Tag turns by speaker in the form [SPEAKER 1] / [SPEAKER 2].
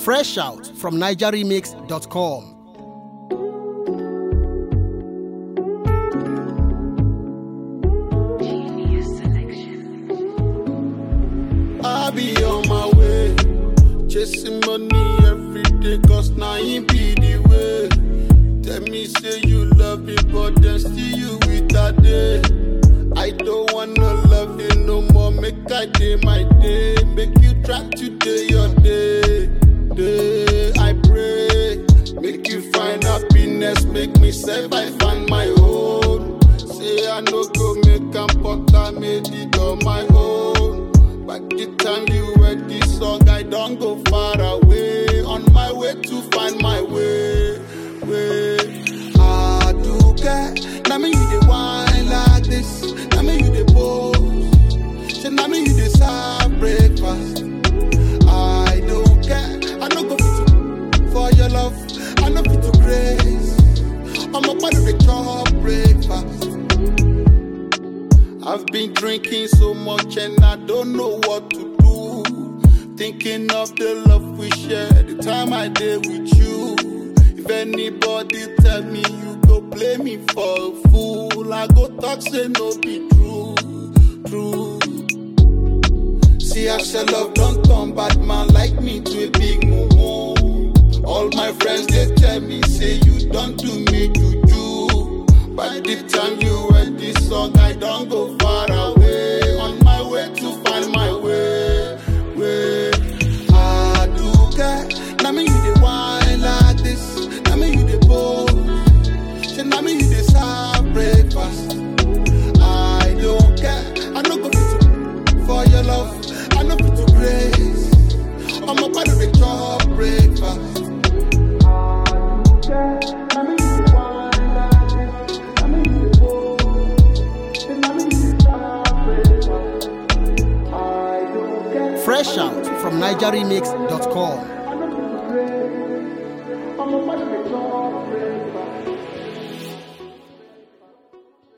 [SPEAKER 1] Fresh out from NigerRemix.com.
[SPEAKER 2] I be on my way, chasing money every day, cause now it be the way. Tell me say you love me, but then still you with that day. I don't wanna love you no more, make I day my day. Make you try today your day. I pray, make you find happiness, make me self I find my own. Say I no go make am, but I made it on my own. By the time you read this song, I don't go far away. On my way to find my way. I do get, now me you the wine like this. Now me you the pose. Say now me you the serve breakfast. I don't care, I no go fit to for your love. I no fit to grace. I'm a part of the chop breakfast. I've been drinking so much and I don't know what to do. Thinking of the love we share, the time I did with you. If anybody tell me you go play me for a fool, I go talk say no be true. See I say love don't turn bad man like me to a big mumu. All my friends they tell me say you don't do me juju. By the time you read this song, I don't go far away. On my way to find my way. I do care. Now me you the wine like this. Now me you the pose. Say now me you the serve breakfast. I don't care. I no go fit for your love. I no fit to grace. I'm a part of the chop breakfast. I do care. Now me you the wine like this. Now me you the pose. Say now me you the serve breakfast. I don't care.
[SPEAKER 1] Fresh out from NigerRemix.com.